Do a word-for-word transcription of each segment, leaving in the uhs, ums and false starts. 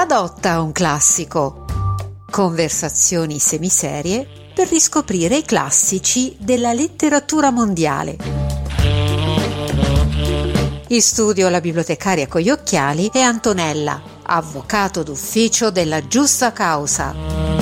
Adotta un classico. Conversazioni semiserie per riscoprire i classici della letteratura mondiale. In studio la bibliotecaria con gli occhiali è Antonella, avvocato d'ufficio della Giusta Causa.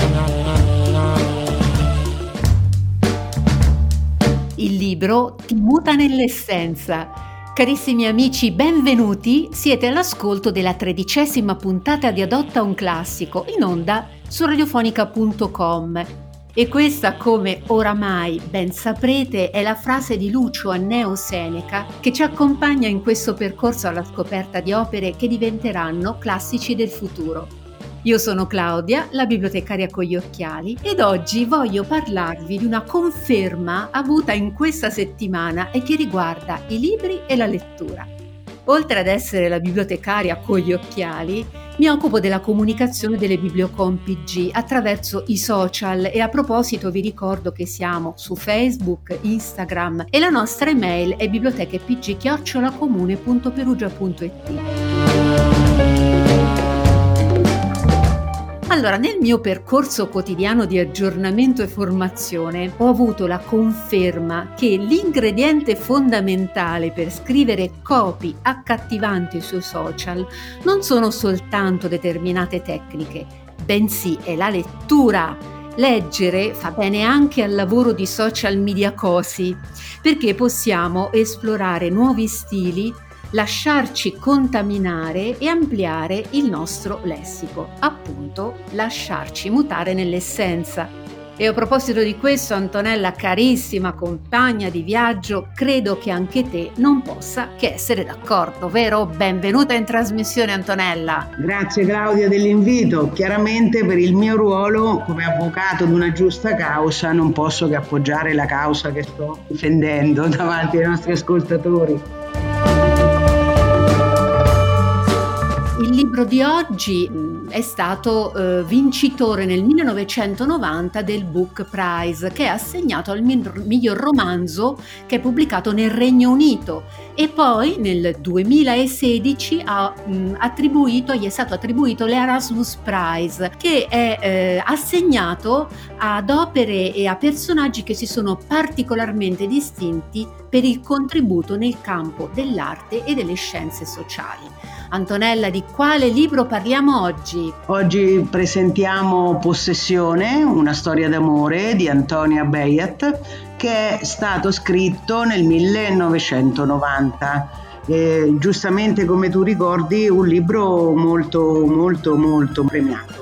Il libro ti muta nell'essenza. Carissimi amici, benvenuti, siete all'ascolto della tredicesima puntata di Adotta un classico, in onda su radiofonica punto com. E questa, come oramai ben saprete, è la frase di Lucio Anneo Seneca che ci accompagna in questo percorso alla scoperta di opere che diventeranno classici del futuro. Io sono Claudia, la bibliotecaria con gli occhiali, ed oggi voglio parlarvi di una conferma avuta in questa settimana e che riguarda i libri e la lettura. Oltre ad essere la bibliotecaria con gli occhiali, mi occupo della comunicazione delle Bibliocom P G attraverso i social e a proposito vi ricordo che siamo su Facebook, Instagram e la nostra email è bibliotechepg chiocciola comune punto perugia punto it. Allora, nel mio percorso quotidiano di aggiornamento e formazione ho avuto la conferma che l'ingrediente fondamentale per scrivere copy accattivanti sui social non sono soltanto determinate tecniche, bensì è la lettura. Leggere fa bene anche al lavoro di social media cosi, perché possiamo esplorare nuovi stili, lasciarci contaminare e ampliare il nostro lessico, appunto lasciarci mutare nell'essenza. E a proposito di questo, Antonella, carissima compagna di viaggio, credo che anche te non possa che essere d'accordo, vero? Benvenuta in trasmissione, Antonella. Grazie Claudia dell'invito. Chiaramente per il mio ruolo come avvocato di una giusta causa non posso che appoggiare la causa che sto difendendo davanti ai nostri ascoltatori. Il libro di oggi è stato eh, vincitore nel millenovecentonovanta del Book Prize, che è assegnato al miglior romanzo che è pubblicato nel Regno Unito, e poi nel duemilasedici ha mh, attribuito, gli è stato attribuito l'Erasmus Prize, che è eh, assegnato ad opere e a personaggi che si sono particolarmente distinti per il contributo nel campo dell'arte e delle scienze sociali. Antonella, di quale libro parliamo oggi? Oggi presentiamo Possessione, una storia d'amore di Antonia Bayat, che è stato scritto nel millenovecentonovanta. Eh, giustamente, come tu ricordi, un libro molto, molto, molto premiato.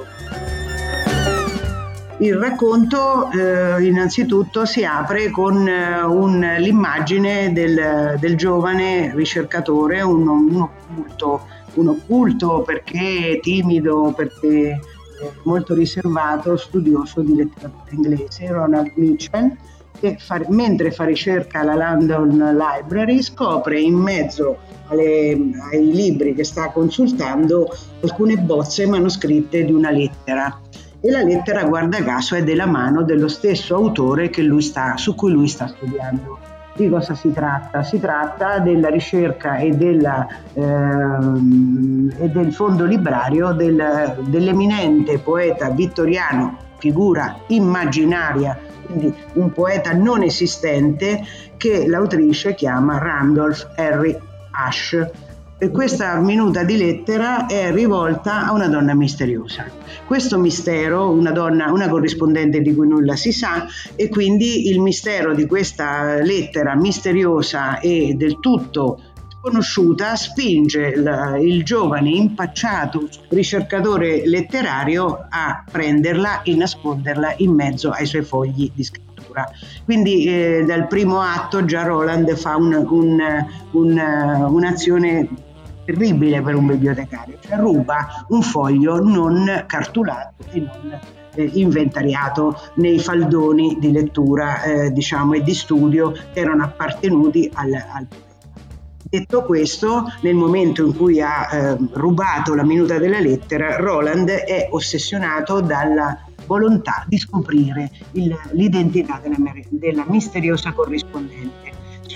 Il racconto eh, innanzitutto si apre con eh, un, l'immagine del, del giovane ricercatore, un, un occulto, un occulto perché timido, perché eh, molto riservato, studioso di letteratura inglese, Ronald Mitchell, che fa, mentre fa ricerca alla London Library scopre in mezzo alle, ai libri che sta consultando alcune bozze manoscritte di una lettera. E la lettera, guarda caso, è della mano dello stesso autore che lui sta, su cui lui sta studiando. Di cosa si tratta? Si tratta della ricerca e, della, ehm, e del fondo librario del, dell'eminente poeta vittoriano, figura immaginaria, quindi un poeta non esistente, che l'autrice chiama Randolph Henry Ashe. E questa minuta di lettera è rivolta a una donna misteriosa. Questo mistero, una donna, una corrispondente di cui nulla si sa, e quindi il mistero di questa lettera misteriosa e del tutto sconosciuta spinge il, il giovane impacciato ricercatore letterario a prenderla e nasconderla in mezzo ai suoi fogli di scrittura. Quindi eh, dal primo atto già Roland fa un, un, un, un'azione terribile per un bibliotecario, cioè ruba un foglio non cartolato e non eh, inventariato nei faldoni di lettura eh, diciamo e di studio che erano appartenuti al, al Detto questo, nel momento in cui ha eh, rubato la minuta della lettera, Roland è ossessionato dalla volontà di scoprire il, l'identità della, della misteriosa corrispondente.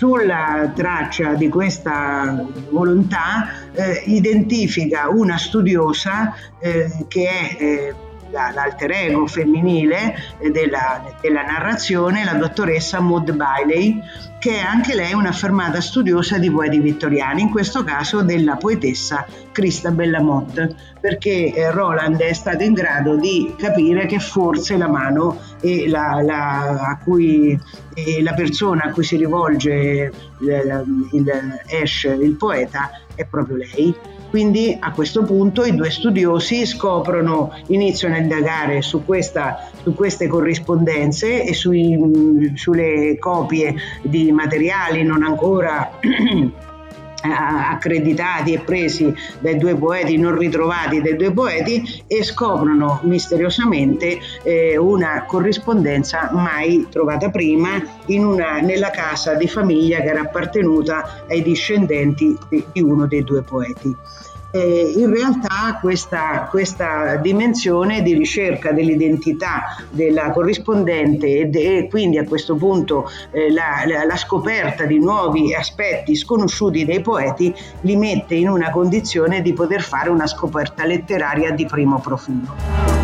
sulla traccia di questa volontà eh, identifica una studiosa eh, che è eh, l'alter ego femminile della, della narrazione, la dottoressa Maud Bailey, che è anche lei un'affermata studiosa di poeti vittoriani, in questo caso della poetessa Christabel Lamotte, perché eh, Roland è stato in grado di capire che forse la mano e la, la, a cui, e la persona a cui si rivolge il, il Ash, il poeta, è proprio lei. Quindi a questo punto i due studiosi scoprono, iniziano a indagare su, questa, su queste corrispondenze e sui, sulle copie di materiali non ancora accreditati e presi dai due poeti, non ritrovati dai due poeti, e scoprono misteriosamente eh, una corrispondenza mai trovata prima in una, nella casa di famiglia che era appartenuta ai discendenti di, di uno dei due poeti. Eh, in realtà questa, questa dimensione di ricerca dell'identità della corrispondente e, de, e quindi a questo punto eh, la, la, la scoperta di nuovi aspetti sconosciuti dei poeti li mette in una condizione di poter fare una scoperta letteraria di primo profilo.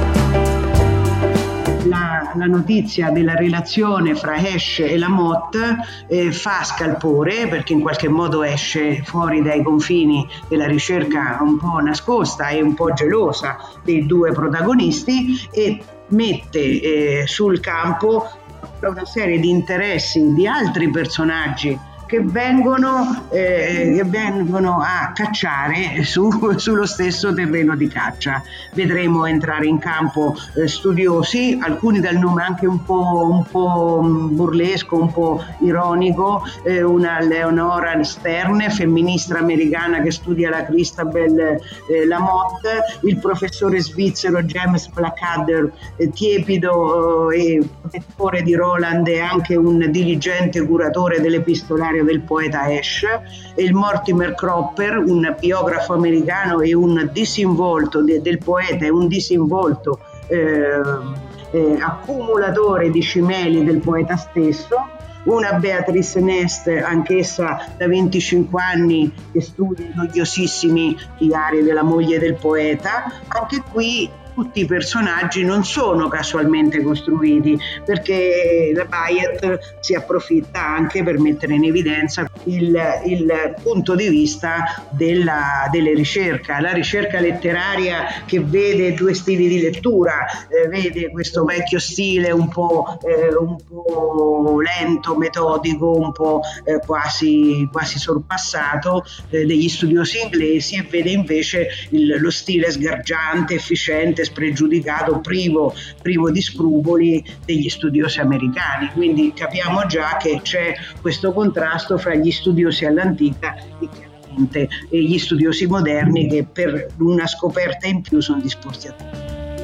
La, la notizia della relazione fra Ash e Lamotte eh, fa scalpore, perché in qualche modo esce fuori dai confini della ricerca un po' nascosta e un po' gelosa dei due protagonisti, e mette eh, sul campo una serie di interessi di altri personaggi che vengono, eh, che vengono a cacciare su, sullo stesso terreno di caccia. Vedremo entrare in campo eh, studiosi, alcuni dal nome anche un po', un po' burlesco, un po' ironico, eh, una Leonora Stern, femminista americana che studia la Christabel eh, Lamotte, il professore svizzero James Blackadder, eh, tiepido eh, e protettore di Roland e anche un diligente curatore dell'epistolario del poeta Ash, e il Mortimer Cropper, un biografo americano e un disinvolto de, del poeta e un disinvolto eh, eh, accumulatore di cimeli del poeta stesso, una Beatrice Nest, anch'essa da venticinque anni, che studia i noiosissimi diari della moglie del poeta. Anche qui tutti i personaggi non sono casualmente costruiti, perché la Byatt si approfitta anche per mettere in evidenza il, il punto di vista della, delle ricerca, la ricerca letteraria che vede due stili di lettura, eh, vede questo vecchio stile un po', eh, un po' lento, metodico, un po' eh, quasi, quasi sorpassato eh, degli studiosi inglesi, e vede invece il, lo stile sgargiante, efficiente, spregiudicato, privo, privo di scrupoli degli studiosi americani. Quindi capiamo già che c'è questo contrasto fra gli studiosi all'antica e chiaramente gli studiosi moderni, che per una scoperta in più sono disposti a tutto.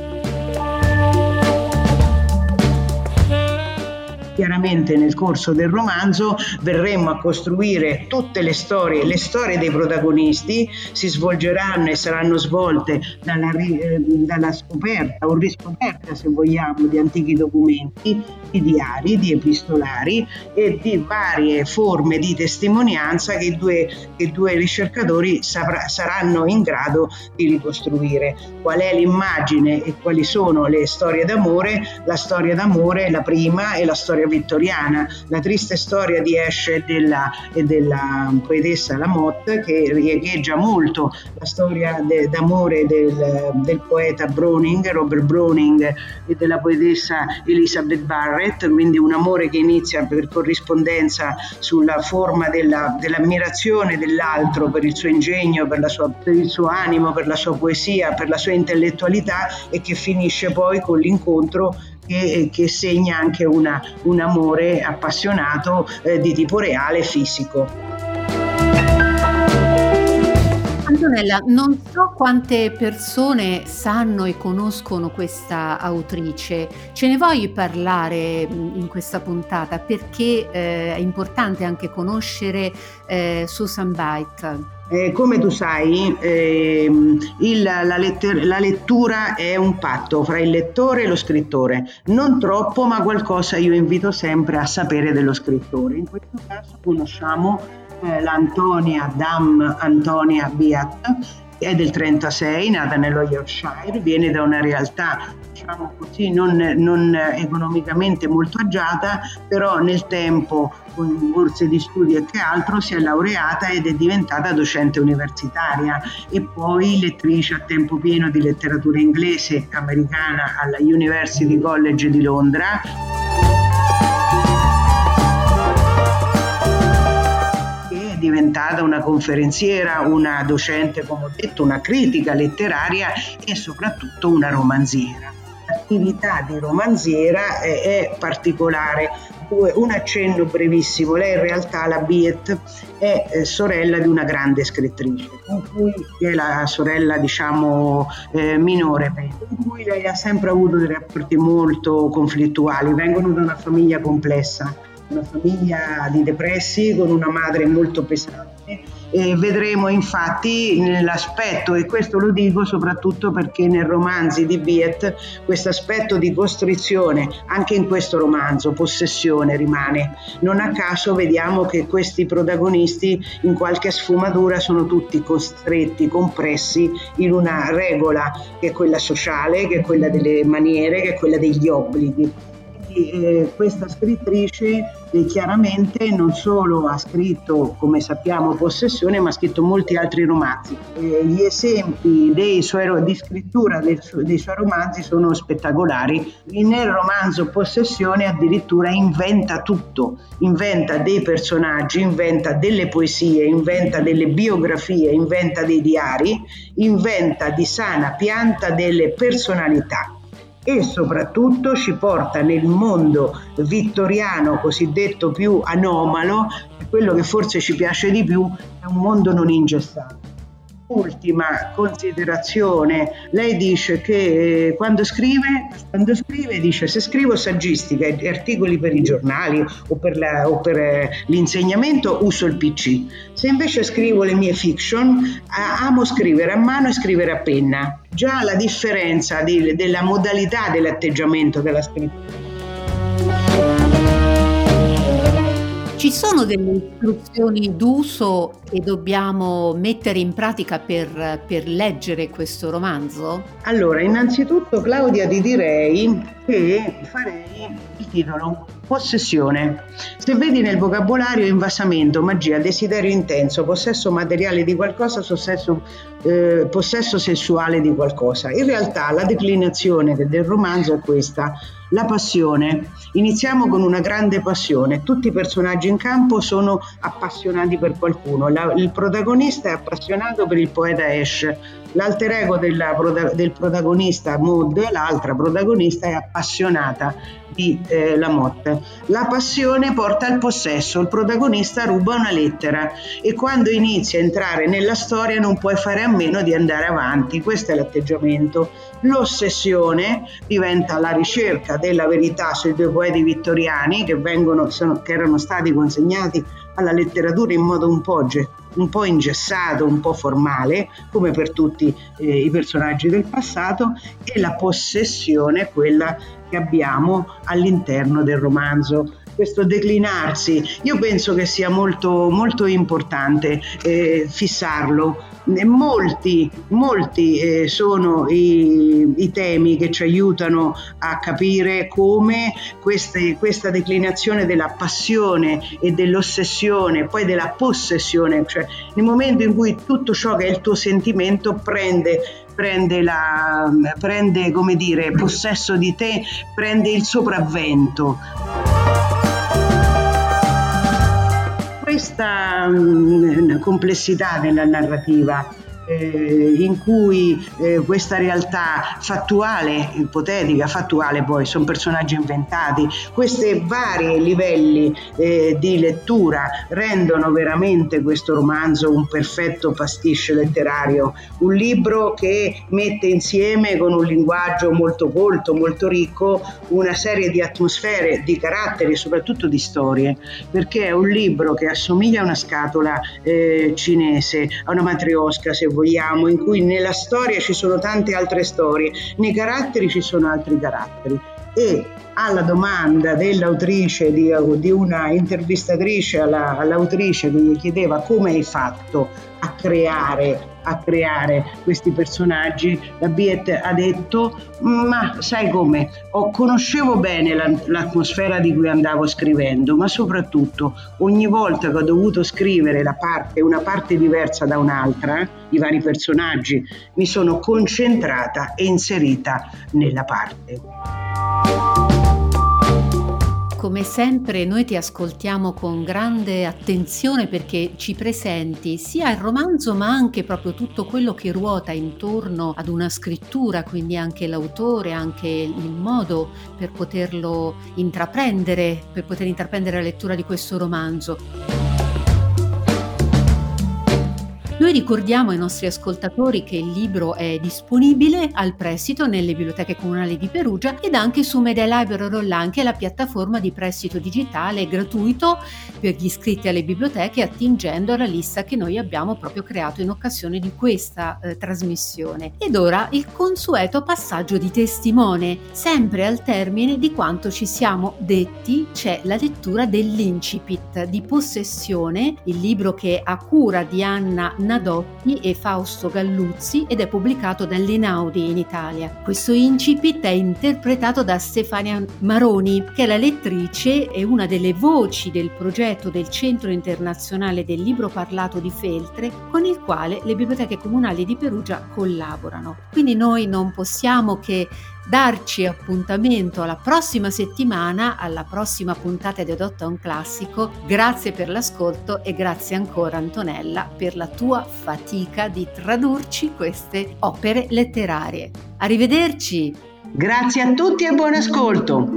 Chiaramente nel corso del romanzo verremo a costruire tutte le storie, le storie dei protagonisti si svolgeranno e saranno svolte dalla, eh, dalla scoperta o riscoperta, se vogliamo, di antichi documenti, di diari, di epistolari e di varie forme di testimonianza che i due, che i due ricercatori saprà, saranno in grado di ricostruire. Qual è l'immagine e quali sono le storie d'amore? La storia d'amore, la prima, è la storia vittoriana, la triste storia di Ash e della, e della poetessa Lamotte, che riecheggia molto la storia de, d'amore del, del poeta Browning, Robert Browning, e della poetessa Elizabeth Barrett, quindi un amore che inizia per corrispondenza sulla forma della, dell'ammirazione dell'altro per il suo ingegno, per, la sua, per il suo animo, per la sua poesia, per la sua intellettualità, e che finisce poi con l'incontro Che, che segna anche una, un amore appassionato eh, di tipo reale e fisico. Antonella, non so quante persone sanno e conoscono questa autrice. Ce ne vuoi parlare mh, in questa puntata? Perché eh, è importante anche conoscere eh, Susan Byth. Eh, come tu sai, ehm, il- la, letter- la lettura è un patto fra il lettore e lo scrittore. Non troppo, ma qualcosa io invito sempre a sapere dello scrittore. In questo caso conosciamo eh, l'Antonia Dam Antonia Byth, è del trentasei, nata nello Yorkshire, viene da una realtà, diciamo così, non, non economicamente molto agiata, però nel tempo, con borse di studio e che altro, si è laureata ed è diventata docente universitaria e poi lettrice a tempo pieno di letteratura inglese americana alla University College di Londra. È diventata una conferenziera, una docente, come ho detto, una critica letteraria e soprattutto una romanziera. L'attività di romanziera è, è particolare. Un accenno brevissimo: lei in realtà, la Byth, è eh, sorella di una grande scrittrice, con cui è la sorella, diciamo, eh, minore, con cui lei ha sempre avuto dei rapporti molto conflittuali. Vengono da una famiglia complessa, una famiglia di depressi con una madre molto pesante. E vedremo infatti nell'aspetto, e questo lo dico soprattutto perché nei romanzi di Byth questo aspetto di costrizione, anche in questo romanzo, possessione, rimane. Non a caso vediamo che questi protagonisti in qualche sfumatura sono tutti costretti, compressi in una regola che è quella sociale, che è quella delle maniere, che è quella degli obblighi. Eh, questa scrittrice eh, chiaramente non solo ha scritto, come sappiamo, Possessione, ma ha scritto molti altri romanzi. Eh, gli esempi dei suoi, di scrittura del, dei suoi romanzi sono spettacolari. Nel romanzo Possessione addirittura inventa tutto, inventa dei personaggi, inventa delle poesie, inventa delle biografie, inventa dei diari, inventa di sana pianta delle personalità. E soprattutto ci porta nel mondo vittoriano cosiddetto più anomalo, quello che forse ci piace di più, è un mondo non ingessato. Ultima considerazione: lei dice che quando scrive, quando scrive dice: se scrivo saggistica e articoli per i giornali o per, la, o per l'insegnamento uso il P C, se invece scrivo le mie fiction amo scrivere a mano e scrivere a penna. Già la differenza di, della modalità dell'atteggiamento della scrittura. Ci sono delle istruzioni d'uso che dobbiamo mettere in pratica per, per leggere questo romanzo? Allora, innanzitutto, Claudia, ti direi che farei il titolo Possessione. Se vedi nel vocabolario invasamento, magia, desiderio intenso, possesso materiale di qualcosa, possesso, eh, possesso sessuale di qualcosa. In realtà la declinazione del romanzo è questa: la passione. Iniziamo con una grande passione. Tutti i personaggi in campo sono appassionati per qualcuno. La, il protagonista è appassionato per il poeta Ash. L'alter ego della, del protagonista, Maud, l'altra protagonista, è appassionata di eh, Lamotte. La passione porta al possesso. Il protagonista ruba una lettera e quando inizia a entrare nella storia non puoi fare a meno di andare avanti. Questo è l'atteggiamento. L'ossessione diventa la ricerca della verità sui due poeti vittoriani che, vengono, sono, che erano stati consegnati alla letteratura in modo un po', un po' ingessato, un po' formale, come per tutti eh, i personaggi del passato, e la possessione è quella che abbiamo all'interno del romanzo. Questo declinarsi, io penso che sia molto, molto importante eh, fissarlo. Molti, molti eh, sono i, i temi che ci aiutano a capire come queste, questa declinazione della passione e dell'ossessione, poi della possessione, cioè nel momento in cui tutto ciò che è il tuo sentimento prende prende, la, prende come dire, possesso di te, prende il sopravvento. Questa mh, complessità della narrativa eh, in cui eh, questa realtà fattuale, ipotetica, fattuale poi, sono personaggi inventati, questi vari livelli eh, di lettura rendono veramente questo romanzo un perfetto pasticcio letterario, un libro che mette insieme con un linguaggio molto colto, molto ricco, una serie di atmosfere, di caratteri e soprattutto di storie, perché è un libro che assomiglia a una scatola eh, cinese, a una matriosca se vogliamo, in cui nella storia ci sono tante altre storie, nei caratteri ci sono altri caratteri. E alla domanda dell'autrice, di, di una intervistatrice alla, all'autrice che gli chiedeva come hai fatto a creare, a creare questi personaggi, la Biet ha detto: ma sai come, ho, conoscevo bene la, l'atmosfera di cui andavo scrivendo, ma soprattutto ogni volta che ho dovuto scrivere la parte, una parte diversa da un'altra, eh, i vari personaggi, mi sono concentrata e inserita nella parte. Come sempre noi ti ascoltiamo con grande attenzione perché ci presenti sia il romanzo ma anche proprio tutto quello che ruota intorno ad una scrittura, quindi anche l'autore, anche il modo per poterlo intraprendere, per poter intraprendere la lettura di questo romanzo. Noi ricordiamo ai nostri ascoltatori che il libro è disponibile al prestito nelle biblioteche comunali di Perugia ed anche su Media Library Online, che è la piattaforma di prestito digitale gratuito per gli iscritti alle biblioteche, attingendo alla lista che noi abbiamo proprio creato in occasione di questa eh, trasmissione. Ed ora il consueto passaggio di testimone. Sempre al termine di quanto ci siamo detti c'è la lettura dell'incipit di Possessione, il libro che ha cura di Anna Nadotti e Fausto Galluzzi ed è pubblicato dall'Einaudi in Italia. Questo incipit è interpretato da Stefania Maroni, che è la lettrice e una delle voci del progetto del Centro Internazionale del Libro Parlato di Feltre, con il quale le biblioteche comunali di Perugia collaborano. Quindi noi non possiamo che darci appuntamento alla prossima settimana, alla prossima puntata di Adotta un Classico. Grazie per l'ascolto e grazie ancora Antonella per la tua fatica di tradurci queste opere letterarie. Arrivederci! Grazie a tutti e buon ascolto!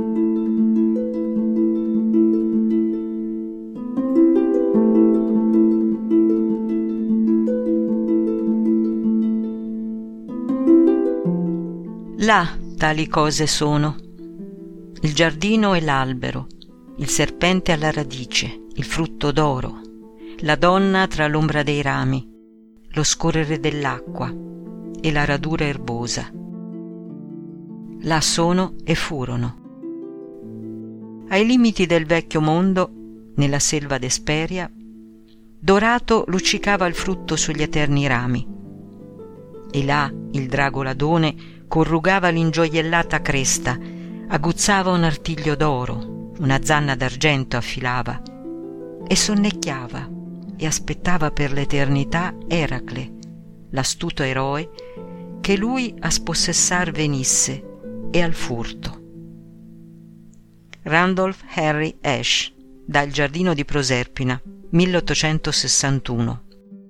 Là tali cose sono: il giardino e l'albero, il serpente alla radice, il frutto d'oro, la donna tra l'ombra dei rami, lo scorrere dell'acqua e la radura erbosa. Là sono e furono. Ai limiti del vecchio mondo, nella selva d'Esperia, dorato luccicava il frutto sugli eterni rami, e là il drago ladone corrugava l'ingioiellata cresta, aguzzava un artiglio d'oro, una zanna d'argento affilava, e sonnecchiava e aspettava per l'eternità Eracle, l'astuto eroe, che lui a spossessar venisse e al furto. Randolph Henry Ashe, da Il giardino di Proserpina, milleottocentosessantuno.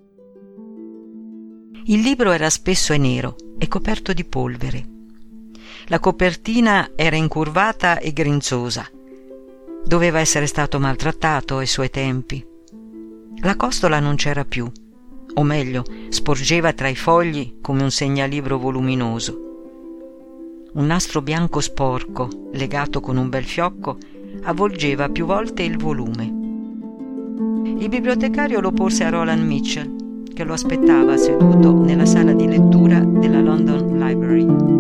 Il libro era spesso e nero e coperto di polvere. La copertina era incurvata e grinzosa. Doveva essere stato maltrattato ai suoi tempi. La costola non c'era più, o meglio, sporgeva tra i fogli come un segnalibro voluminoso. Un nastro bianco sporco, legato con un bel fiocco, avvolgeva più volte il volume. Il bibliotecario lo porse a Roland Mitchell, che lo aspettava seduto nella sala di lettura della London Library.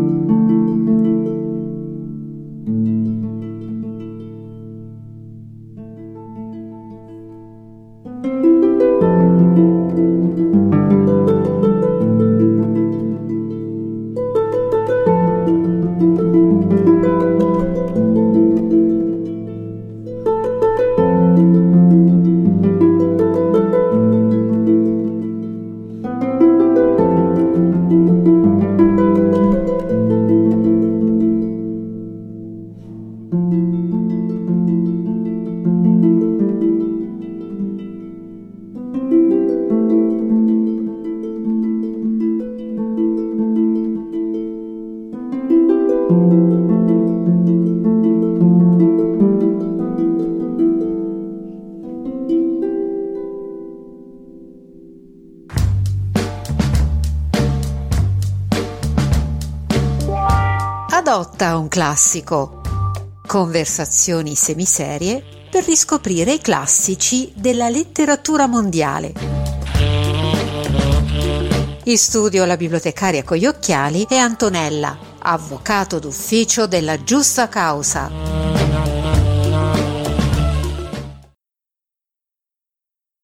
Adotta un classico. Conversazioni semiserie per riscoprire i classici della letteratura mondiale. In studio la bibliotecaria con gli occhiali è Antonella, avvocato d'ufficio della Giusta Causa.